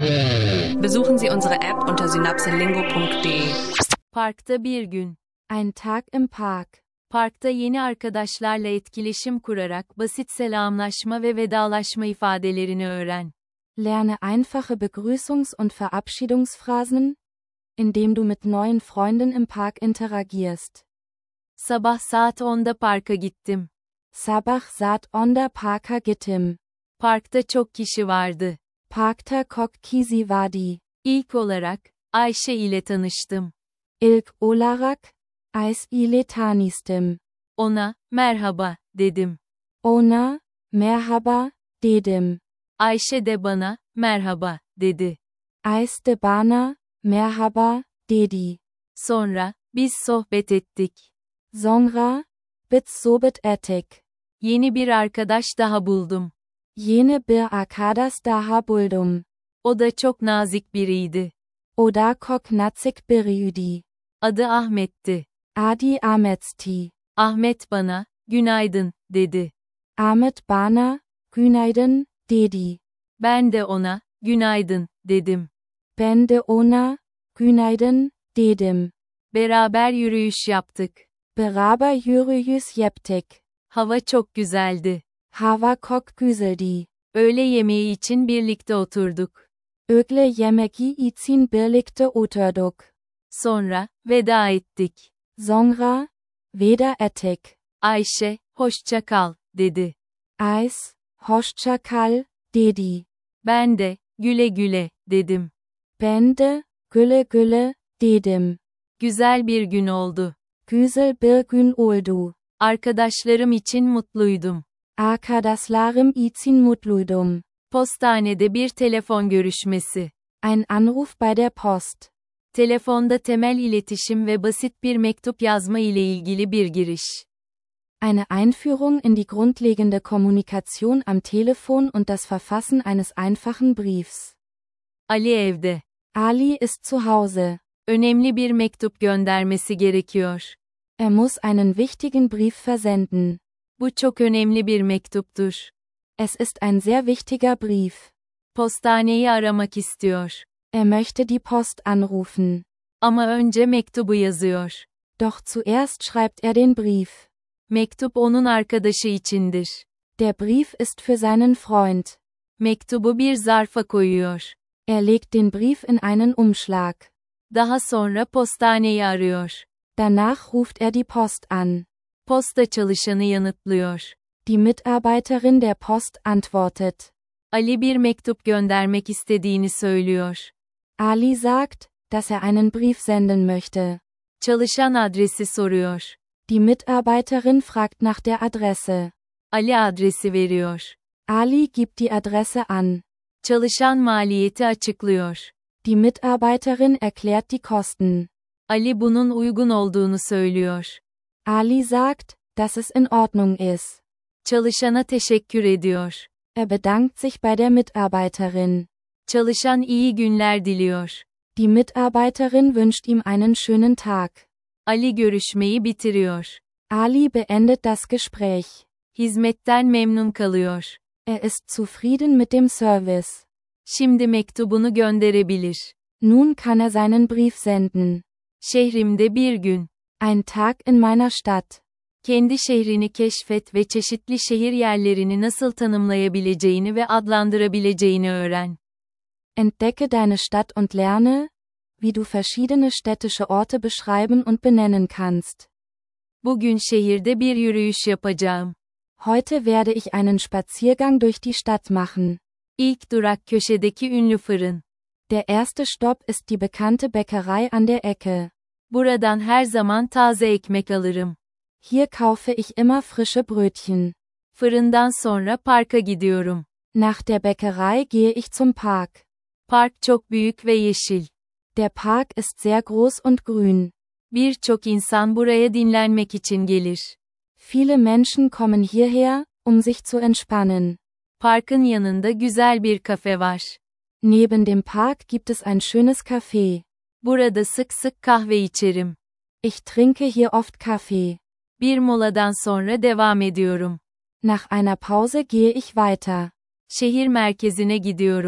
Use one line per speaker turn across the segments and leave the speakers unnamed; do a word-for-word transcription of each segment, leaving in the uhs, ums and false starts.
Besuchen Sie unsere App unter synapselingo punkt de.
Parkta bir gün.
Ein Tag im Park.
Parkta yeni arkadaşlarla etkileşim kurarak basit selamlaşma ve vedalaşma ifadelerini öğren.
Lerne einfache Begrüßungs- und Verabschiedungsphrasen, indem du mit neuen Freunden im Park interagierst.
Sabah saat onda parka gittim.
Sabah saat onda parka gittim.
Parkta çok kişi vardı.
Parkta çok kişi vardı.
İlk olarak, Ayşe ile tanıştım.
İlk olarak, Ayşe ile tanıştım.
Ona, merhaba, dedim.
Ona, merhaba, dedim.
Ayşe de bana, merhaba, dedi.
Ayşe de bana, merhaba, dedi.
Sonra, biz sohbet ettik.
Sonra, biz sohbet ettik.
Yeni bir arkadaş daha buldum.
Yeni bir arkadaş daha buldum.
O da çok nazik biriydi.
O da çok nazik biriydi.
Adı Ahmet'ti.
Adi Ahmet'ti.
Ahmet bana, günaydın, dedi.
Ahmet bana, günaydın, dedi.
Ben de ona, günaydın, dedim.
Ben de ona, günaydın, dedim.
Beraber yürüyüş yaptık.
Beraber yürüyüş yaptık.
Hava çok güzeldi.
Hava çok güzeldi.
Öğle yemeği için birlikte oturduk.
Öğle yemeği için birlikte oturduk.
Sonra, veda ettik.
Sonra, veda ettik.
Ayşe, hoşça kal, dedi.
Ayşe, hoşça kal, dedi.
Ben de, güle güle, dedim.
Ben de, güle güle, dedim.
Güzel bir gün oldu.
Güzel bir gün oldu.
Arkadaşlarım için mutluydum.
Arkadaşlarım için mutluydum.
Postanede bir telefon görüşmesi.
Ein Anruf bei der Post.
Telefonda temel iletişim ve basit bir mektup yazma ile ilgili bir giriş.
Eine Einführung in die grundlegende Kommunikation am Telefon und das Verfassen eines einfachen Briefs.
Ali evde.
Ali ist zu Hause.
Önemli bir mektup göndermesi gerekiyor.
Er muss einen wichtigen Brief versenden.
Bu çok önemli bir mektuptur.
Es ist ein sehr wichtiger Brief.
Postaneyi aramak istiyor.
Er möchte die Post anrufen.
Ama önce mektubu yazıyor.
Doch zuerst schreibt er den Brief.
Mektup onun arkadaşı içindir.
Der Brief ist für seinen Freund.
Mektubu bir zarfa koyuyor.
Er legt den Brief in einen Umschlag.
Daha sonra postaneyi arıyor.
Danach ruft er die Post an.
Posta çalışanı yanıtlıyor.
Die Mitarbeiterin der Post antwortet.
Ali bir mektup göndermek istediğini söylüyor.
Ali sagt, dass er einen Brief senden möchte.
Çalışan adresi soruyor.
Die Mitarbeiterin fragt nach der Adresse.
Ali adresi veriyor.
Ali gibt die Adresse an.
Çalışan maliyeti açıklıyor.
Die Mitarbeiterin erklärt die Kosten.
Ali bunun uygun olduğunu söylüyor.
Ali sagt, dass es in Ordnung ist.
Çalışana teşekkür ediyor.
Er bedankt sich bei der Mitarbeiterin.
Çalışan iyi günler diliyor.
Die Mitarbeiterin wünscht ihm einen schönen Tag.
Ali görüşmeyi bitiriyor.
Ali beendet das Gespräch.
Hizmetten memnun kalıyor.
Er ist zufrieden mit dem Service.
Şimdi mektubunu gönderebilir.
Nun kann er seinen Brief senden.
Şehrimde bir gün.
Ein Tag in meiner Stadt.
Kendi şehrini keşfet ve çeşitli şehir yerlerini nasıl tanımlayabileceğini ve adlandırabileceğini öğren.
Entdecke deine Stadt und lerne, wie du verschiedene städtische Orte beschreiben und benennen kannst.
Bugün şehirde bir yürüyüş yapacağım.
Heute werde ich einen Spaziergang durch die Stadt machen.
İlk durak köşedeki ünlü fırın.
Der erste Stopp ist die bekannte Bäckerei an der Ecke.
Buradan her zaman taze ekmek alırım.
Hier kaufe ich immer frische Brötchen.
Fırından sonra parka gidiyorum.
Nach der Bäckerei gehe ich zum Park.
Park çok büyük ve yeşil.
Der Park ist sehr groß und grün.
Birçok insan buraya dinlenmek için gelir.
Viele Menschen kommen hierher, um sich zu entspannen.
Parkın yanında güzel bir kafe var.
Neben dem Park gibt es ein schönes Café.
Burada sık sık kahve içerim.
Ich trinke hier oft Kaffee.
Bir moladan sonra devam ediyorum.
Nach einer Pause gehe ich weiter.
Şehir merkezine gidiyorum.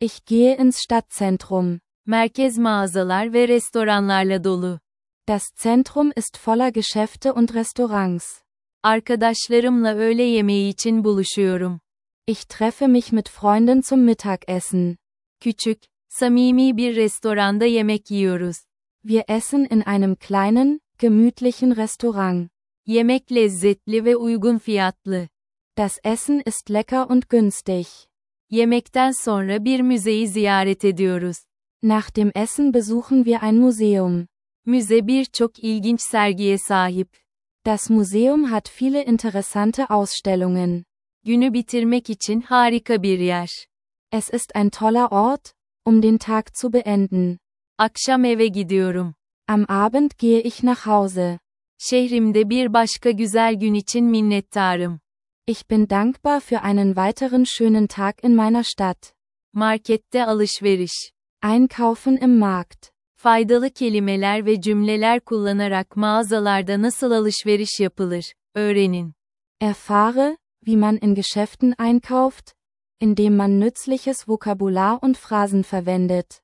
Ich gehe ins Stadtzentrum.
Merkez mağazalar ve restoranlarla dolu.
Das Zentrum ist voller Geschäfte und Restaurants.
Arkadaşlarımla öğle yemeği için buluşuyorum.
Ich treffe mich mit Freunden zum Mittagessen.
Küçük, samimi bir restoranda yemek yiyoruz.
Wir essen in einem kleinen, gemütlichen Restaurant.
Yemek lezzetli ve uygun fiyatlı.
Das Essen ist lecker und günstig.
Yemekten sonra bir müzeyi ziyaret ediyoruz.
Nach dem Essen besuchen wir ein Museum.
Müze birçok ilginç sergiye sahip.
Das Museum hat viele interessante Ausstellungen.
Günü bitirmek için harika bir yer.
Es ist ein toller Ort, um den Tag zu beenden.
Akşam eve gidiyorum.
Am Abend gehe ich nach Hause.
Şehrimde bir başka güzel gün için minnettarım.
Ich bin dankbar für einen weiteren schönen Tag in meiner Stadt.
Markette alışveriş.
Einkaufen im Markt.
Faydalı kelimeler ve cümleler kullanarak mağazalarda nasıl alışveriş yapılır, öğrenin.
Erfahre, wie man in Geschäften einkauft, indem man nützliches Vokabular und Phrasen verwendet.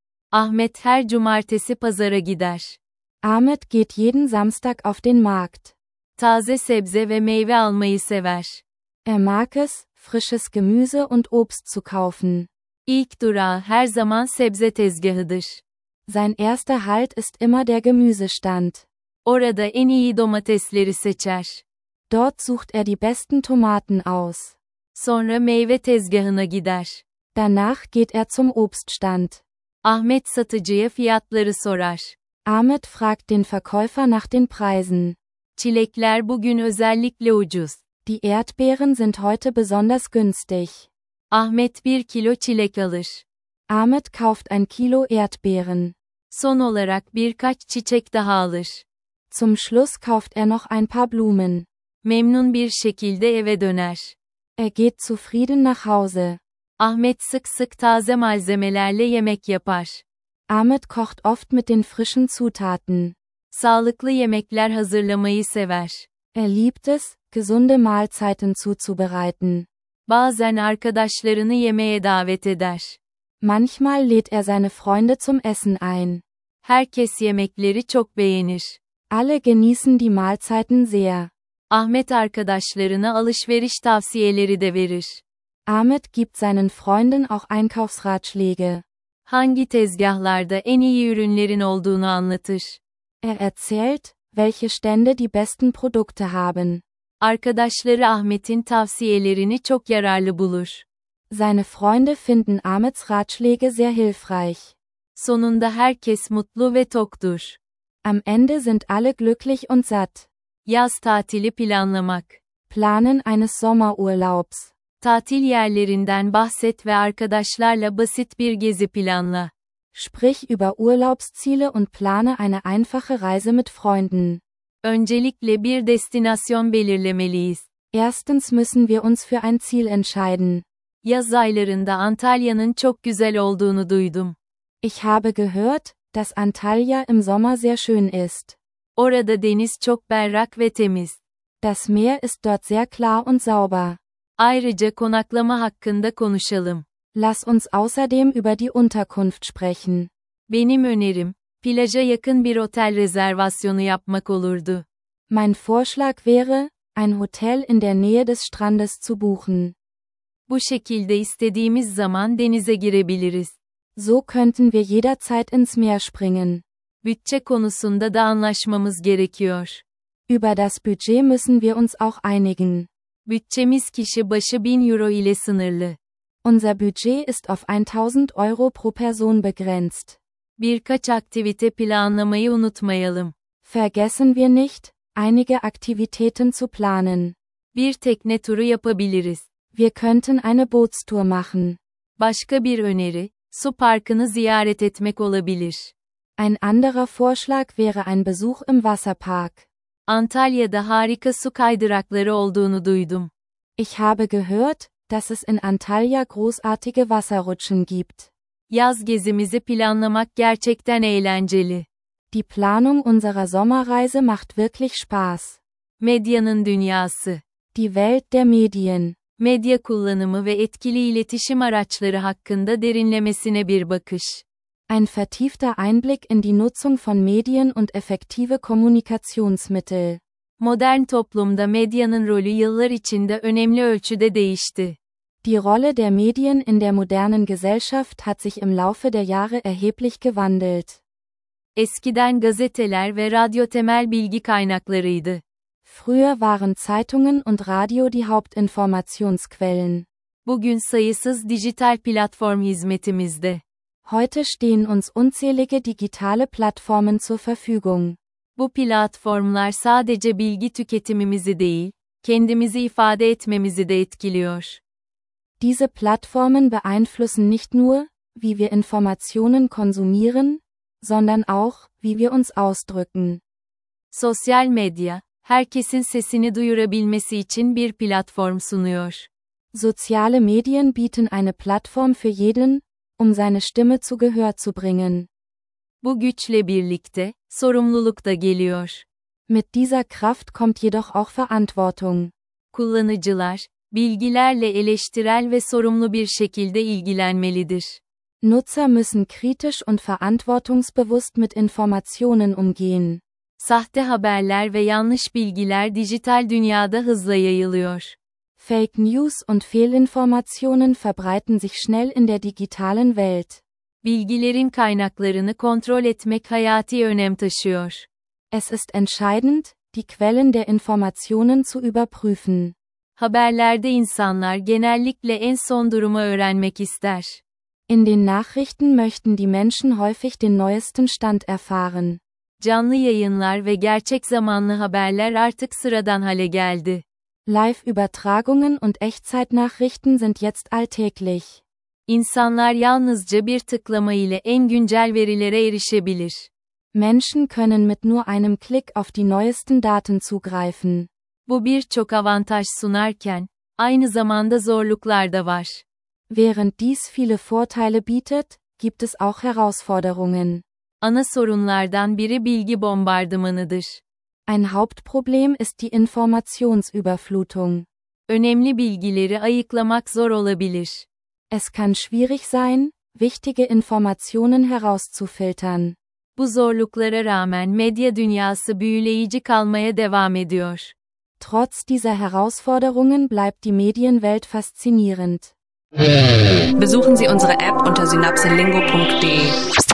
Ahmet her cumartesi pazara gider.
Ahmet geht jeden Samstag auf den Markt.
Taze sebze ve meyve almayı sever.
Er mag es, frisches Gemüse und Obst zu kaufen.
İlk durağı her zaman sebze tezgahıdır.
Sein erster Halt ist immer der Gemüsestand.
Orada en iyi domatesleri seçer.
Dort sucht er die besten Tomaten aus.
Sonra meyve tezgahına gider.
Danach geht er zum Obststand.
Ahmet satıcıya fiyatları sorar.
Ahmet fragt den Verkäufer nach den Preisen.
Çilekler bugün özellikle ucuz.
Die Erdbeeren sind heute besonders günstig.
Ahmet bir kilo çilek alır.
Ahmet kauft ein Kilo Erdbeeren.
Son olarak birkaç çiçek daha alır.
Zum Schluss kauft er noch ein paar Blumen.
Memnun bir şekilde eve döner.
Er geht zufrieden nach Hause.
Ahmet sık sık taze malzemelerle yemek yapar.
Ahmet kocht oft mit den frischen Zutaten.
Sağlıklı yemekler hazırlamayı sever.
Er liebt es, gesunde Mahlzeiten zuzubereiten.
Bazen arkadaşlarını yemeğe davet eder.
Manchmal lädt er seine Freunde zum Essen ein.
Herkes yemekleri çok beğenir.
Alle genießen die Mahlzeiten sehr.
Ahmet arkadaşlarına alışveriş tavsiyeleri de verir.
Ahmet gibt seinen Freunden auch Einkaufsratschläge.
Hangi tezgahlarda en iyi ürünlerin olduğunu anlatır.
Er erzählt, welche Stände die besten Produkte haben.
Arkadaşları Ahmet'in tavsiyelerini çok yararlı bulur.
Seine Freunde finden Ahmets Ratschläge sehr hilfreich.
Sonunda herkes mutlu ve toktur.
Am Ende sind alle glücklich und satt.
Yaz tatili planlamak.
Planen eines Sommerurlaubs.
Tatil yerlerinden bahset ve arkadaşlarla basit bir gezi planla.
Sprich über Urlaubsziele und plane eine einfache Reise mit Freunden.
Öncelikle bir destinasyon belirlemeliyiz.
Erstens müssen wir uns für ein Ziel entscheiden.
Yaz aylarında Antalya'nın çok güzel olduğunu duydum.
Ich habe gehört, dass Antalya im Sommer sehr schön ist.
Orada deniz çok berrak ve temiz.
Das Meer ist dort sehr klar und sauber.
Ayrıca konaklama hakkında konuşalım.
Lass uns außerdem über die Unterkunft sprechen.
Benim önerim, plaja yakın bir otel rezervasyonu yapmak olurdu.
Mein Vorschlag wäre, ein Hotel in der Nähe des Strandes zu buchen.
Bu şekilde istediğimiz zaman denize girebiliriz.
So könnten wir jederzeit ins Meer springen.
Bütçe konusunda da anlaşmamız gerekiyor.
Über das Budget müssen wir uns auch einigen.
Bütçemiz kişi başı bin euro ile sınırlı.
Unser Budget ist auf tausend Euro pro Person begrenzt.
Birkaç aktivite planlamayı unutmayalım.
Vergessen wir nicht, einige Aktivitäten zu planen.
Bir tekne turu yapabiliriz.
Wir könnten eine Bootstour machen.
Başka bir öneri, su parkını ziyaret etmek olabilir.
Ein anderer Vorschlag wäre ein Besuch im Wasserpark.
Antalya'da harika su kaydırakları olduğunu duydum.
Ich habe gehört, dass es in Antalya großartige Wasserrutschen gibt.
Yaz gezimizi planlamak gerçekten eğlenceli.
Die Planung unserer Sommerreise macht wirklich Spaß.
Medyanın dünyası.
Die Welt der Medien.
Medya kullanımı ve etkili iletişim araçları hakkında derinlemesine bir bakış.
Ein vertiefter Einblick in die Nutzung von Medien und effektive Kommunikationsmittel.
Modern toplumda medyanın rolü yıllar içinde önemli ölçüde değişti.
Die Rolle der Medien in der modernen Gesellschaft hat sich im Laufe der Jahre erheblich gewandelt.
Eskiden gazeteler ve radyo temel bilgi kaynaklarıydı.
Früher waren Zeitungen und Radio die Hauptinformationsquellen.
Bugün sayısız dijital platform hizmetimizde.
Heute stehen uns unzählige digitale Plattformen zur Verfügung.
Bu platformlar sadece bilgi tüketimimizi değil, kendimizi ifade etmemizi de etkiliyor.
Diese Plattformen beeinflussen nicht nur, wie wir Informationen konsumieren, sondern auch, wie wir uns ausdrücken.
Sosyal medya, herkesin sesini duyurabilmesi için bir platform sunuyor.
Soziale Medien bieten eine Plattform für jeden, um seine Stimme zu Gehör zu bringen.
Bu güçle birlikte, sorumluluk da geliyor.
Mit dieser Kraft kommt jedoch auch Verantwortung.
Kullanıcılar, bilgilerle eleştirel ve sorumlu bir şekilde ilgilenmelidir.
Nutzer müssen kritisch und verantwortungsbewusst mit Informationen umgehen.
Sahte haberler ve yanlış bilgiler dijital dünyada hızla yayılıyor.
Fake News und Fehlinformationen verbreiten sich schnell in der digitalen Welt.
Bilgilerin kaynaklarını kontrol etmek hayati önem taşıyor.
Es ist entscheidend, die Quellen der Informationen zu überprüfen.
Haberlerde insanlar genellikle en son durumu öğrenmek ister.
In den Nachrichten möchten die Menschen häufig den neuesten Stand erfahren.
Canlı yayınlar ve gerçek zamanlı haberler artık sıradan hale geldi.
Live-Übertragungen und Echtzeitnachrichten sind jetzt alltäglich.
İnsanlar yalnızca bir tıklama ile en güncel verilere erişebilir.
Menschen können mit nur einem Klick auf die neuesten Daten zugreifen.
Bu birçok avantaj sunarken, aynı zamanda zorluklar da var.
Während dies viele Vorteile bietet, gibt es auch Herausforderungen.
Ana sorunlardan biri bilgi bombardımanıdır.
Ein Hauptproblem ist die Informationsüberflutung.
Önemli bilgileri ayıklamak zor olabilir.
Es kann schwierig sein, wichtige Informationen herauszufiltern.
Bu zorluklara rağmen medya dünyası büyüleyici kalmaya devam ediyor.
Trotz dieser Herausforderungen bleibt die Medienwelt faszinierend.
Besuchen Sie unsere App unter synapselingo punkt de.